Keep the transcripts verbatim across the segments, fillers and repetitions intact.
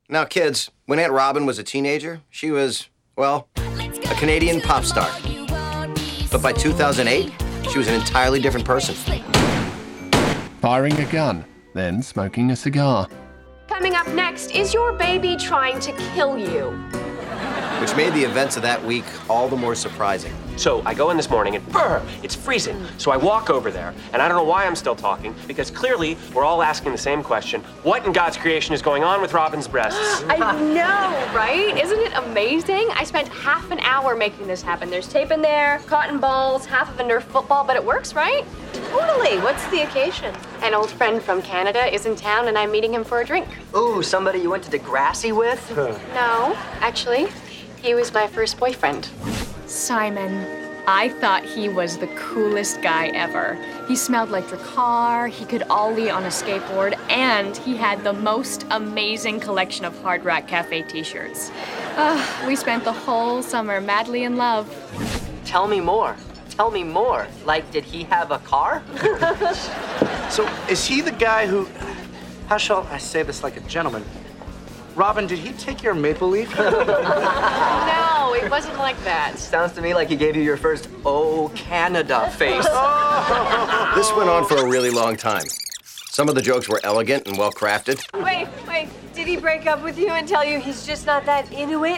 Now, kids, when Aunt Robin was a teenager, she was, well, a Canadian pop star. But by two thousand eight, she was an entirely different person. Firing a gun, then smoking a cigar. Coming up next, is your baby trying to kill you? Which made the events of that week all the more surprising. So I go in this morning and brr, it's freezing. So I walk over there, and I don't know why I'm still talking, because clearly we're all asking the same question. What in God's creation is going on with Robin's breasts? I know, right? Isn't it amazing? I spent half an hour making this happen. There's tape in there, cotton balls, half of a Nerf football, but it works, right? Totally. What's the occasion? An old friend from Canada is in town, and I'm meeting him for a drink. Ooh, somebody you went to Degrassi with? No, actually, he was my first boyfriend. Simon, I thought he was the coolest guy ever. He smelled like Drakkar, he could ollie on a skateboard, and he had the most amazing collection of Hard Rock Cafe t-shirts. Uh, we spent the whole summer madly in love. Tell me more. Tell me more. Like, did he have a car? So, is he the guy who... How shall I say this like a gentleman? Robin, did he take your maple leaf? No, it wasn't like that. Sounds to me like he gave you your first "Oh, Canada" face. This went on for a really long time. Some of the jokes were elegant and well-crafted. Wait, wait, did he break up with you and tell you he's just not that into it?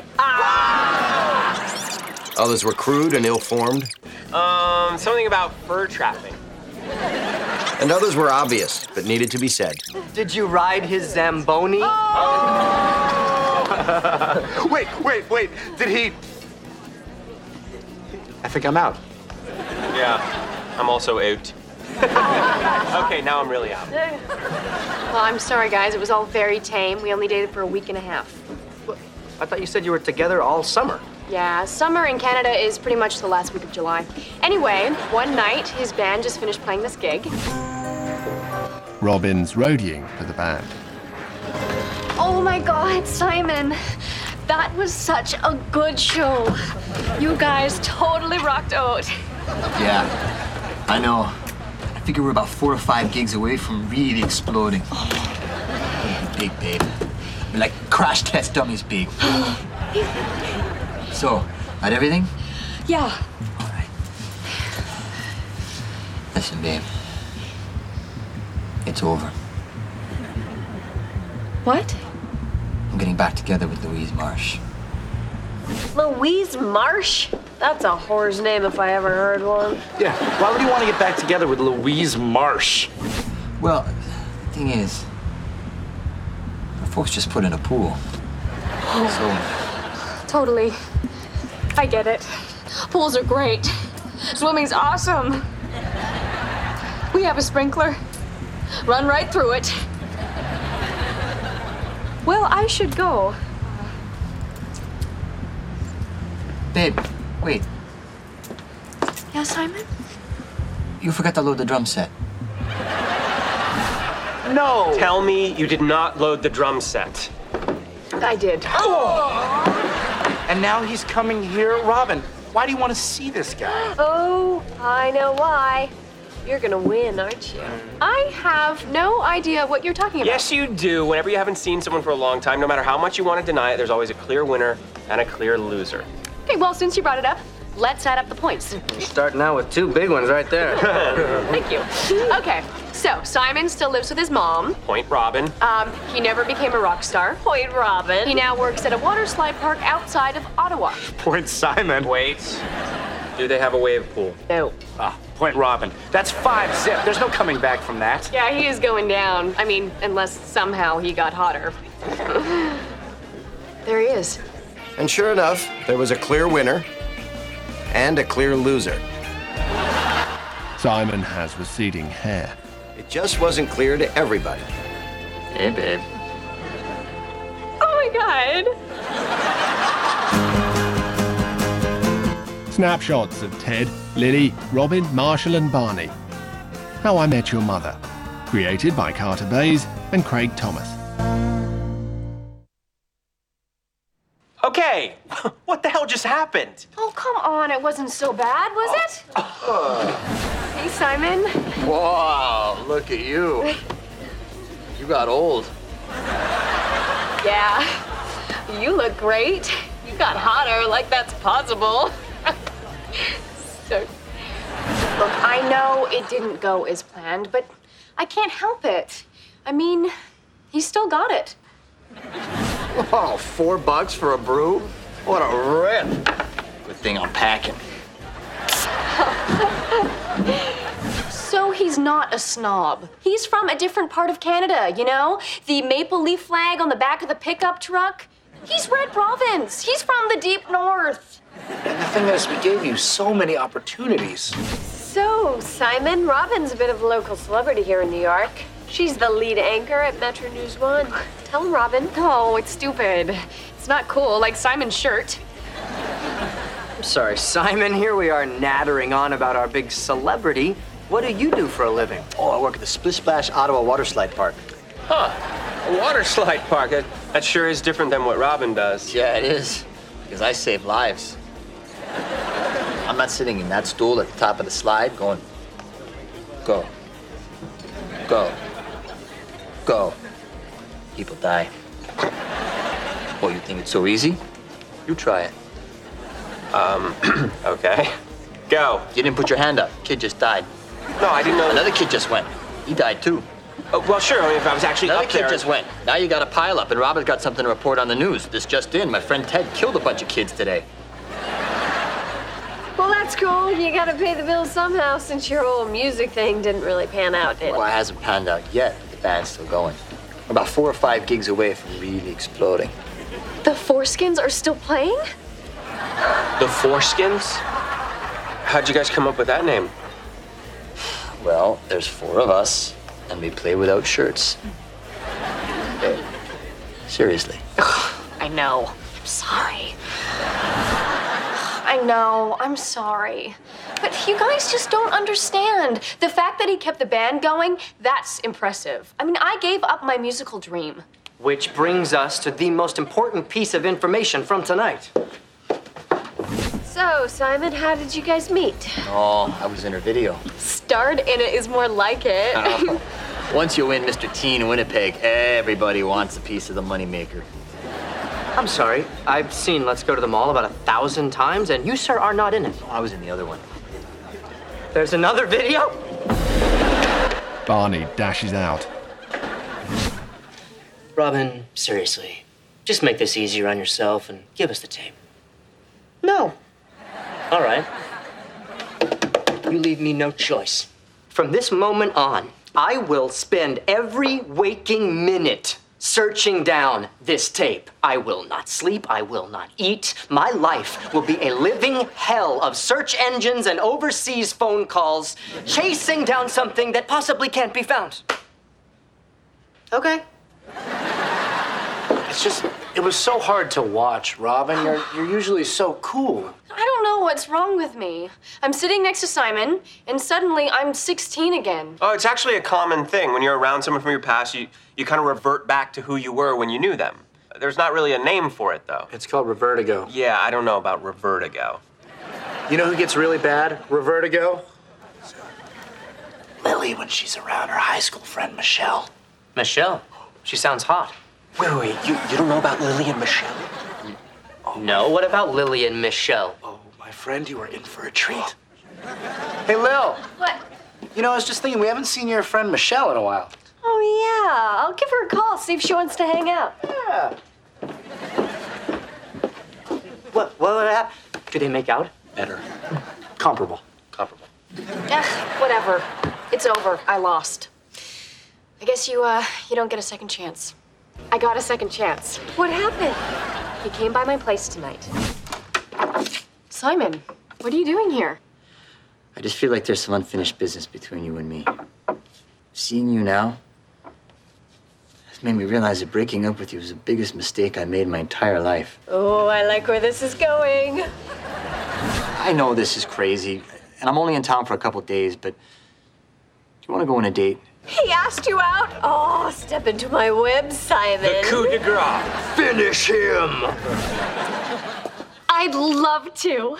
Ah! Others were crude and ill-formed. Um, something about fur trapping. And others were obvious, but needed to be said. Did you ride his Zamboni? Oh! wait, wait, wait. Did he... I think I'm out. Yeah, I'm also out. Okay, now I'm really out. Well, I'm sorry, guys. It was all very tame. We only dated for a week and a half. I thought you said you were together all summer. Yeah, summer in Canada is pretty much the last week of July. Anyway, one night, his band just finished playing this gig. Robin's roadieing for the band. Oh my God, Simon. That was such a good show. You guys totally rocked out. Yeah, I know. I figure we're about four or five gigs away from really exploding. Big, babe. We're like crash test dummies big. So, got everything? Yeah. All right. Listen, babe. It's over. What? I'm getting back together with Louise Marsh. Louise Marsh? That's a whore's name if I ever heard one. Yeah, why would you want to get back together with Louise Marsh? Well, the thing is, our folks just put in a pool. So, Totally. I get it. Pools are great. Swimming's awesome. We have a sprinkler. Run right through it. Well, I should go. babe, wait. Yeah, Simon? You forgot to load the drum set. No! Tell me you did not load the drum set. I did. And now he's coming here? Robin, why do you want to see this guy? Oh, I know why. You're gonna win, aren't you? I have no idea what you're talking about. Yes, you do. Whenever you haven't seen someone for a long time, no matter how much you want to deny it, there's always a clear winner and a clear loser. Okay, well, since you brought it up, let's add up the points. You're starting out with two big ones right there. Thank you. Okay, so Simon still lives with his mom. Point Robin. Um, he never became a rock star. Point Robin. He now works at a water slide park outside of Ottawa. Point Simon. Wait. Do they have a wave pool? No. Ah, point Robin. That's five zip. There's no coming back from that. Yeah, he is going down. I mean, unless somehow he got hotter. There he is. And sure enough, there was a clear winner and a clear loser. Simon has receding hair. It just wasn't clear to everybody. Hey, babe. Oh my God. Snapshots of Ted, Lily, Robin, Marshall and Barney. How I Met Your Mother. Created by Carter Bays and Craig Thomas. Okay, what the hell just happened? Oh, come on. It wasn't so bad, was it? Hey, Simon. Wow, look at you. You got old. Yeah, you look great. You got hotter, like that's possible. So, look, I know it didn't go as planned, but I can't help it. I mean, he still got it. Oh, four bucks for a brew? What a rip. Good thing I'm packing. So he's not a snob. He's from a different part of Canada, you know? The maple leaf flag on the back of the pickup truck. He's Red Robbins. He's from the deep north. And the thing is, we gave you so many opportunities. So, Simon, Robin's a bit of a local celebrity here in New York. She's the lead anchor at Metro News One. Tell him, Robin. Oh, it's stupid. It's not cool, like Simon's shirt. I'm sorry, Simon, here we are nattering on about our big celebrity. What do you do for a living? Oh, I work at the Splish Splash Ottawa Water Slide Park. Huh. A water slide park. That, that sure is different than what Robin does. Yeah, it is. Because I save lives. I'm not sitting in that stool at the top of the slide going, go, go, go. People die. Oh, you think it's so easy? You try it. Um, okay. Go. You didn't put your hand up. Kid just died. No, I didn't know. Another kid just went. He died too. Oh, well, sure, I mean, if I was actually Another up kid there. just went. Now you got a pile up, and Robin's got something to report on the news. This just in. My friend Ted killed a bunch of kids today. Well, that's cool. You gotta pay the bills somehow since your whole music thing didn't really pan out, did it? Well, it hasn't panned out yet, but the band's still going. We're about four or five gigs away from really exploding. The Foreskins are still playing? The Foreskins? How'd you guys come up with that name? Well, there's four of us, and we play without shirts. Hey, seriously. I know. I'm sorry. I know. I'm sorry. But you guys just don't understand. The fact that he kept the band going, that's impressive. I mean, I gave up my musical dream. Which brings us to the most important piece of information from tonight. So, Simon, how did you guys meet? Oh, I was in her video. Starred in it is more like it. Oh. Once you win Mister Teen Winnipeg, everybody wants a piece of the moneymaker. I'm sorry. I've seen Let's Go to the Mall about a thousand times, and you, sir, are not in it. Oh, I was in the other one. There's another video? Barney dashes out. Robin, seriously, just make this easier on yourself and give us the tape. No. All right. You leave me no choice. From this moment on, I will spend every waking minute searching down this tape. I will not sleep. I will not eat. My life will be a living hell of search engines and overseas phone calls, chasing down something that possibly can't be found. Okay? It's just, it was so hard to watch, Robin. You're, you're usually so cool. I don't know what's wrong with me. I'm sitting next to Simon, and suddenly I'm sixteen again. Oh, it's actually a common thing. When you're around someone from your past, you, you kind of revert back to who you were when you knew them. There's not really a name for it, though. It's called revertigo. Yeah, I don't know about revertigo. You know who gets really bad revertigo? Lily, when she's around her high school friend, Michelle. Michelle? She sounds hot. Wait, wait, wait. You, you don't know about Lily and Michelle? Oh, no, what about Lily and Michelle? Oh, my friend, you are in for a treat. Hey, Lil. What? You know, I was just thinking, we haven't seen your friend Michelle in a while. Oh, yeah. I'll give her a call, see if she wants to hang out. Yeah. What, what happened? Did they make out? Better. Comparable. Comparable. Ugh, whatever. It's over. I lost. I guess you, uh, you don't get a second chance. I got a second chance. What happened? He came by my place tonight. Simon, what are you doing here? I just feel like there's some unfinished business between you and me. Seeing you now has made me realize that breaking up with you was the biggest mistake I made in my entire life. Oh, I like where this is going. I know this is crazy, and I'm only in town for a couple days, but do you want to go on a date? He asked you out? Oh, step into my web, Simon. The coup de grace. Finish him! I'd love to.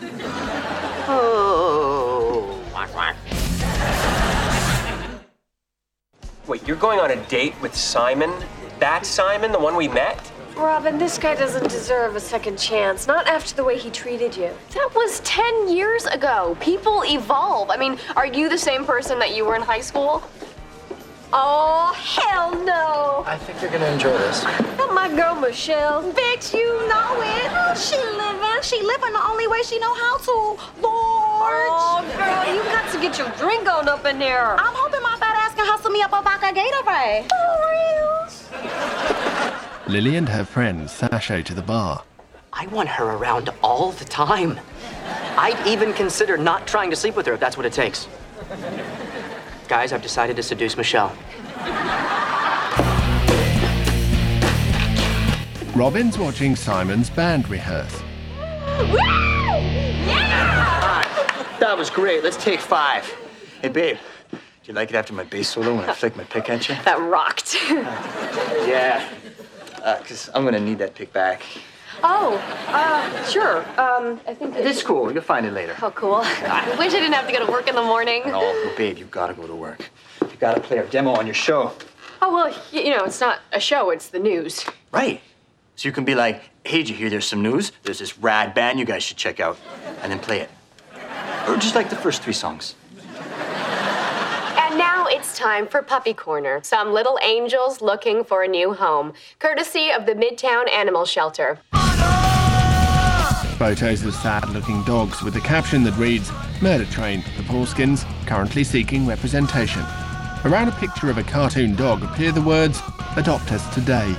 Oh. Whack, whack. Wait, you're going on a date with Simon? That's Simon, the one we met? Robin, this guy doesn't deserve a second chance. Not after the way he treated you. That was ten years ago. People evolve. I mean, are you the same person that you were in high school? Oh, hell no. I think you're gonna enjoy this. Not my girl, Michelle. Bitch, you know it. Oh, she living. She living the only way she know how to. Lord. Oh, girl, you got to get your drink on up in there. I'm hoping my fat ass can hustle me up a vodka Gatorade. For real. Lily and her friends sashay to the bar. I want her around all the time. I'd even consider not trying to sleep with her if that's what it takes. Guys, I've decided to seduce Michelle. Robin's watching Simon's band rehearse. Woo! Yeah! That was great. Let's take five. Hey, babe, do you like it after my bass solo when I flick my pick at you? That rocked. Yeah, because uh, I'm going to need that pick back. Oh, uh, sure. Um, I think It's cool. You'll find it later. Oh, cool. I wish I didn't have to go to work in the morning. Oh, babe, you've got to go to work. You got to play our demo on your show. Oh, well, you know, it's not a show, it's the news. Right. So you can be like, hey, did you hear there's some news? There's this rad band you guys should check out. And then play it. Or just like the first three songs. And now it's time for Puppy Corner. Some little angels looking for a new home, courtesy of the Midtown Animal Shelter. Photos of sad-looking dogs with a caption that reads, Murder Train, the Paulskins, currently seeking representation. Around a picture of a cartoon dog appear the words, Adopt us today.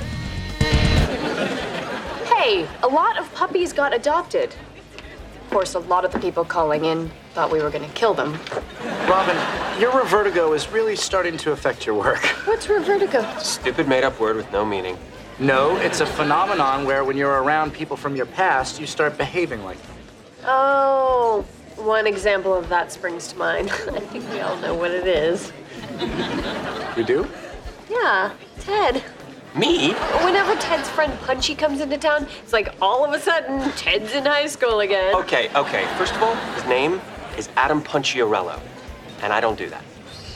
Hey, a lot of puppies got adopted. Of course, a lot of the people calling in thought we were gonna kill them. Robin, your revertigo is really starting to affect your work. What's revertigo? Stupid made-up word with no meaning. No, it's a phenomenon where when you're around people from your past, you start behaving like them. Oh, one example of that springs to mind. I think we all know what it is. We do? Yeah, Ted. Me? Whenever Ted's friend Punchy comes into town, it's like all of a sudden, Ted's in high school again. Okay, okay. First of all, his name is Adam Punciarello, and I don't do that.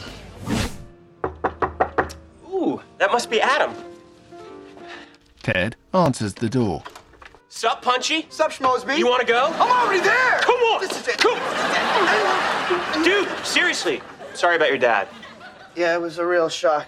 Ooh, that must be Adam. Ted answers the door. Sup, Punchy? Sup, Schmosby? You want to go? I'm already there! Come on! This is it. Come. Dude, seriously. Sorry about your dad. Yeah, it was a real shock.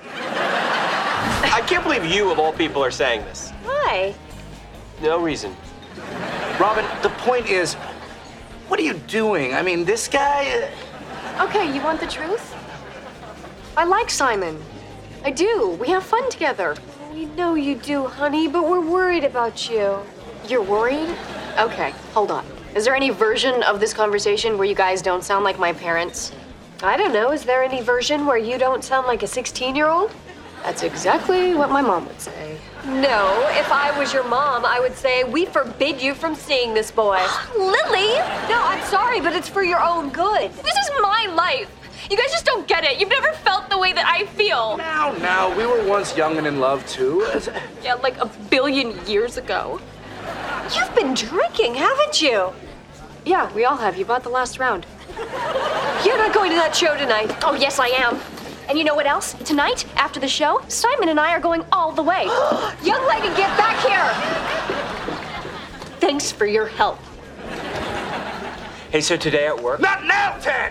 I can't believe you, of all people, are saying this. Why? No reason. Robin, the point is, what are you doing? I mean, this guy... Uh... Okay, you want the truth? I like Simon. I do. We have fun together. We know you do, honey, but we're worried about you. You're worried? Okay, hold on. Is there any version of this conversation where you guys don't sound like my parents? I don't know. Is there any version where you don't sound like a sixteen-year-old? That's exactly what my mom would say. No, if I was your mom, I would say, we forbid you from seeing this boy. Lily! No, I'm sorry, but it's for your own good. This is my life. You guys just don't get it. You've never felt the way that I feel. Now, now, we were once young and in love, too. Yeah, like a billion years ago. You've been drinking, haven't you? Yeah, we all have. You bought the last round. You're not going to that show tonight. Oh, yes, I am. And you know what else? Tonight, after the show, Simon and I are going all the way. Young lady, get back here! Thanks for your help. Hey, so today at work... Not now, Ted!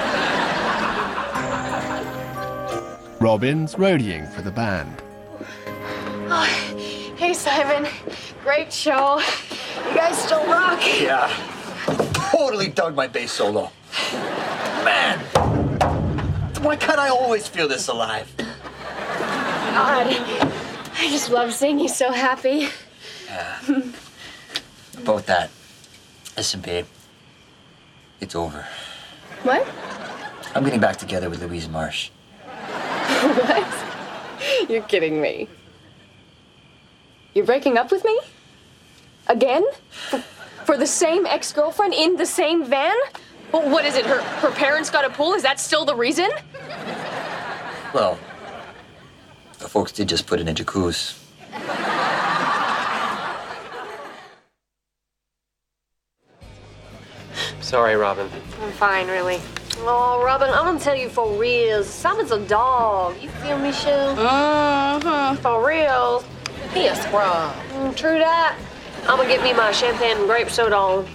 Robin's roadieing for the band. Oh, hey, Simon. Great show. You guys still rock. Yeah. Totally dug my bass solo. Man! Why can't I always feel this alive? God. I just love seeing you so happy. Yeah. About that. Listen, babe. It's over. What? I'm getting back together with Louise Marsh. What? You're kidding me. You're breaking up with me? Again? For, for the same ex-girlfriend in the same van? Well, what is it? Her her parents got a pool? Is that still the reason? Well, the folks did just put in a jacuzzi. Sorry, Robin. I'm fine, really. Oh, Robin, I'm gonna tell you for real. Simon's a dog. You feel me, Shu? Mm-hmm. For real. He a scrub. Mm, true that. I'm gonna get me my champagne and grape soda on.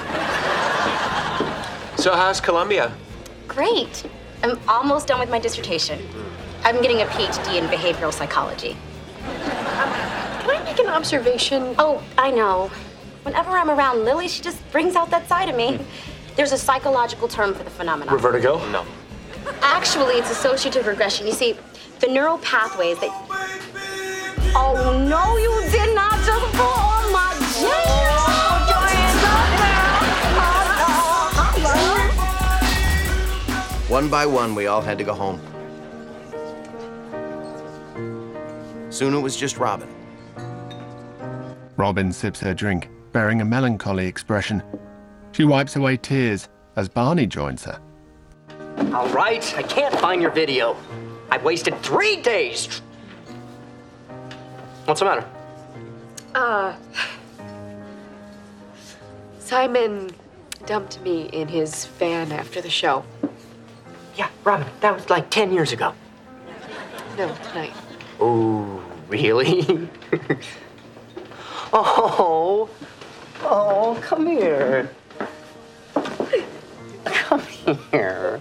So how's Columbia? Great. I'm almost done with my dissertation. I'm getting a P H D in behavioral psychology. Can I make an observation? Oh, I know. Whenever I'm around Lily, she just brings out that side of me. There's a psychological term for the phenomenon. Vertigo? No. Actually, it's associative regression. You see, the neural pathways that... Oh, no, you did not just pull on my jeans! Put your hands up there! One by one, we all had to go home. Soon it was just Robin. Robin sips her drink, bearing a melancholy expression. She wipes away tears as Barney joins her. All right, I can't find your video. I've wasted three days. What's the matter? Uh, Simon dumped me in his van after the show. Yeah, Robin, that was like ten years ago. No, tonight. Oh, really? Oh, oh, come here. Come here.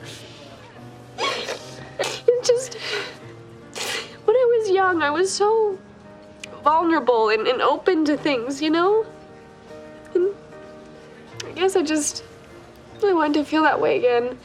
It just, when I was young, I was so vulnerable and, and open to things, you know? And I guess I just, I wanted to feel that way again.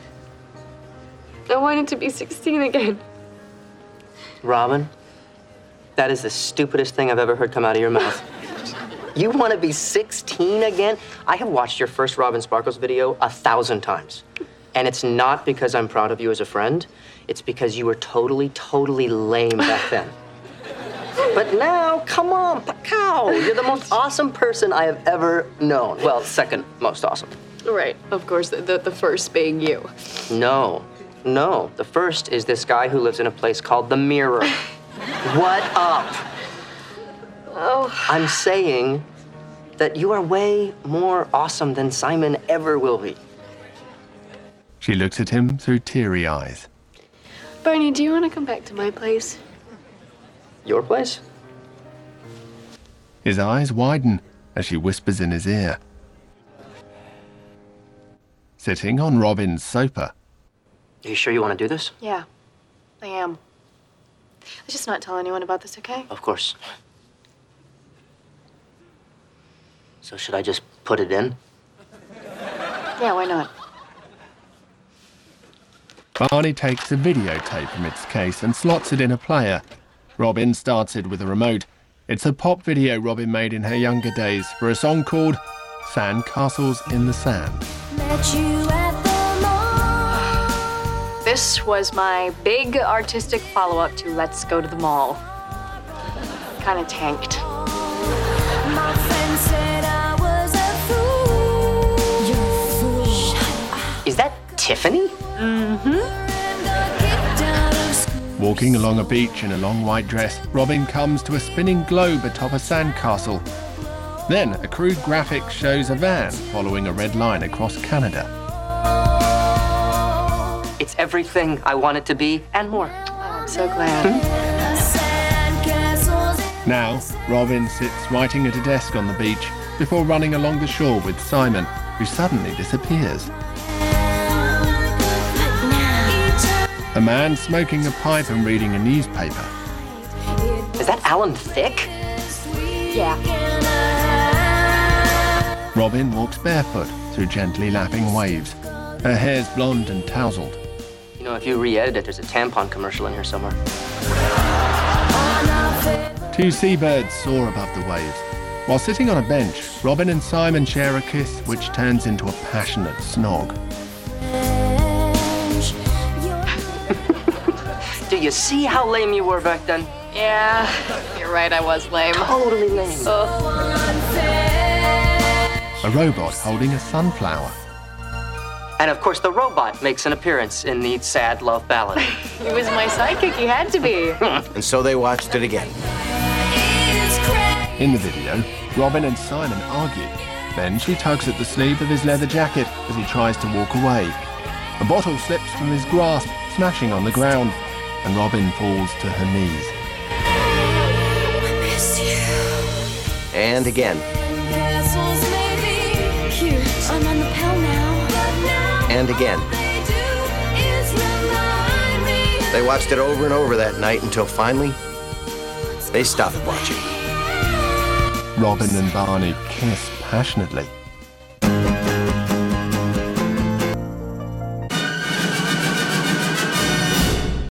I wanted to be sixteen again. Robin, that is the stupidest thing I've ever heard come out of your mouth. You want to be sixteen again? I have watched your first Robin Sparkles video a thousand times. And it's not because I'm proud of you as a friend. It's because you were totally, totally lame back then. But now, come on, Pacow. You're the most awesome person I have ever known. Well, second most awesome. Right, of course, the, the, the first being you. No, no. The first is this guy who lives in a place called The Mirror. What up? Oh. I'm saying that you are way more awesome than Simon ever will be. She looks at him through teary eyes. Barney, do you want to come back to my place? Your place? His eyes widen as she whispers in his ear. Sitting on Robin's sofa. Are you sure you want to do this? Yeah, I am. Let's just not tell anyone about this, okay? Of course. So should I just put it in? Yeah, why not? Barney takes a videotape from its case and slots it in a player. Robin starts it with a remote. It's a pop video Robin made in her younger days for a song called Sand Castles in the Sand. This was my big artistic follow-up to Let's Go to the Mall. Kind of tanked. Is that Tiffany? Mm-hmm. Walking along a beach in a long white dress, Robin comes to a spinning globe atop a sandcastle. Then a crude graphic shows a van following a red line across Canada. It's everything I want it to be and more. Oh, I'm so glad. Now, Robin sits writing at a desk on the beach before running along the shore with Simon, who suddenly disappears. A man smoking a pipe and reading a newspaper. Is that Alan Thicke? Yeah. Robin walks barefoot through gently lapping waves. Her hair's blonde and tousled. You know, if you re-edit it, there's a tampon commercial in here somewhere. Two seabirds soar above the waves. While sitting on a bench, Robin and Simon share a kiss which turns into a passionate snog. Do you see how lame you were back then? Yeah, you're right, I was lame. Totally lame. A robot holding a sunflower. And of course, the robot makes an appearance in the sad love ballad. He was my sidekick, he had to be. And so they watched it again. In the video, Robin and Simon argue. Then she tugs at the sleeve of his leather jacket as he tries to walk away. A bottle slips from his grasp, smashing on the ground, and Robin falls to her knees. I miss you. And again. Cute. I'm on the pill now. And again. They watched it over and over that night until finally, they stopped watching. Robin and Barney kiss passionately.